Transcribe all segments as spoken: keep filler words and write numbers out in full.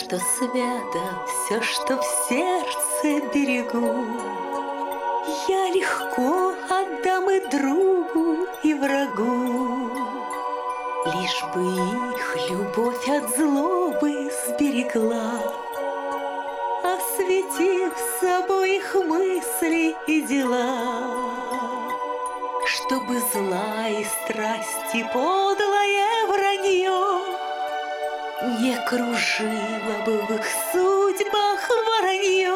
что свято, все, что в сердце берегу, я легко отдам и другу, и врагу, лишь бы их любовь от злобы сберегла, осветив собой их мысли и дела, чтобы зла и страсти подлое вранье не кружило бы в их судьбах воронье,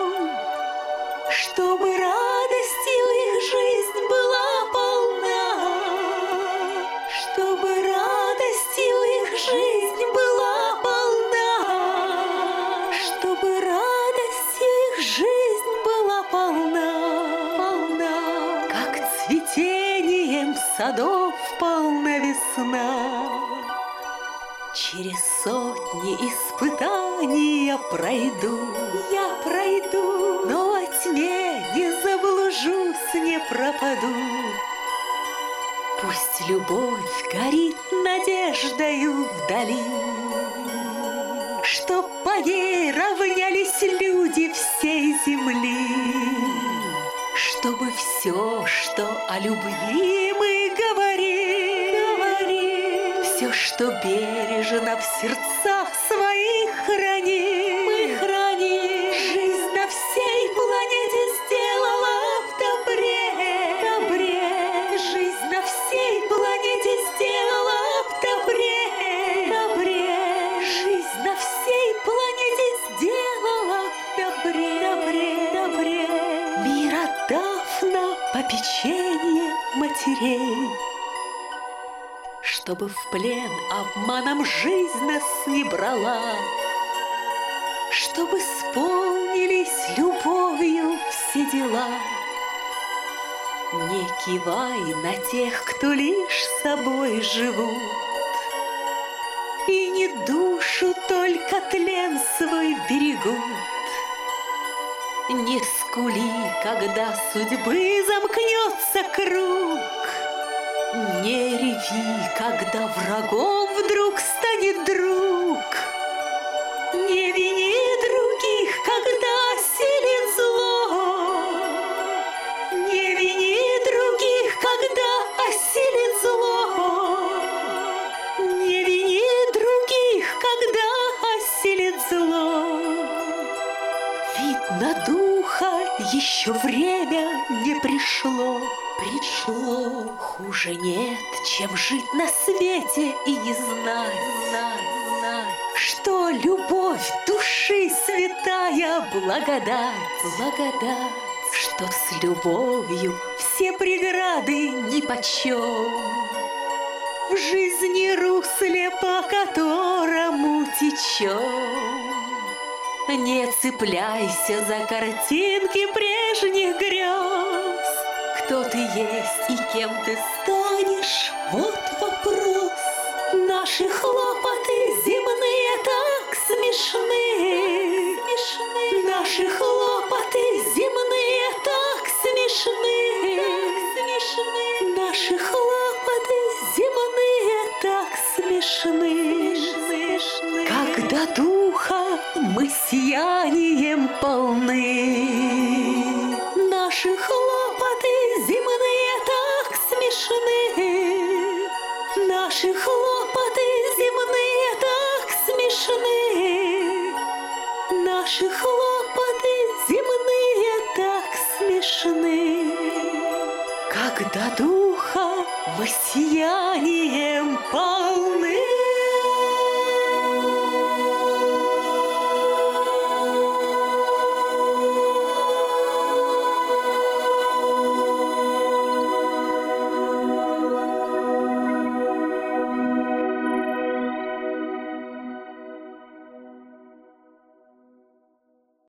чтобы радостью их жизнь была полна, чтобы радостью их жизнь была полна, чтобы радостью их жизнь была полна, полна, как цветением садов полна весна. Через сотни испытаний я пройду, я пройду, но во тьме не заблужусь, не пропаду. Пусть любовь горит надеждою вдали, чтоб по ней равнялись люди всей земли, чтобы все, что о любви мы говорим, говорим, все, что бережно в сердцах своих храним, мы храним. Жизнь на всей планете сделала в добре, добре. Жизнь на всей планете сделала в добре, добре. Жизнь на всей планете сделала в добре, добре, добре. Мир отдав на попечение матерей, чтобы в плен обманом жизнь нас не брала, чтобы исполнились любовью все дела. Не кивай на тех, кто лишь собой живут, и не душу только тлен свой берегут. Не скули, когда судьбы замкнется круг, не реви, когда врагом вдруг станет друг. Не вини других, когда осилит зло. Не вини других, когда осилит зло. Не вини других, когда осилит зло. Видно, духа еще время не пришло. Пришло, хуже нет, чем жить на свете и не знать, знать, знать, что любовь души святая благодать, благодать, что с любовью все преграды нипочем. В жизни русле, по которому течем. Не цепляйся за картинки прежних грез. Кто ты есть и кем ты станешь, вот вопрос. Наши хлопоты земные так смешны, смешны. Наши хлопоты земные так смешны, смешны. Наши хлопоты земные так смешны, смешны. Когда духа мы сиянием полны, наши хлопоты земные так смешны, наши хлопоты земные так смешны, наши хлопоты земные так смешны. Когда духа мы сиянием полны.